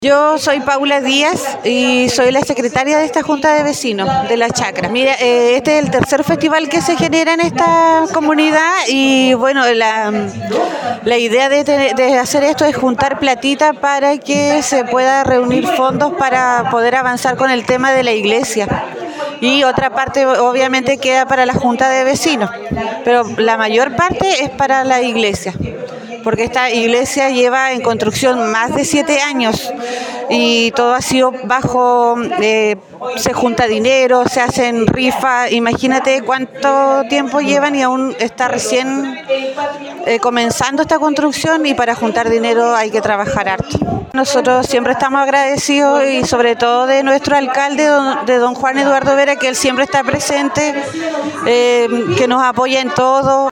Yo soy Paula Díaz y soy la secretaria de esta Junta de Vecinos de La Chacra. Mira, este es el tercer festival que se genera en esta comunidad y bueno, la idea de hacer esto es juntar platita para que se pueda reunir fondos para poder avanzar con el tema de la iglesia. Y otra parte obviamente queda para la Junta de Vecinos, pero la mayor parte es para la iglesia, porque esta iglesia lleva en construcción más de 7 años y todo ha sido bajo, se junta dinero, se hacen rifas, imagínate cuánto tiempo llevan y aún está recién comenzando esta construcción y para juntar dinero hay que trabajar harto. Nosotros siempre estamos agradecidos y sobre todo de nuestro alcalde, de don Juan Eduardo Vera, que él siempre está presente, que nos apoya en todo.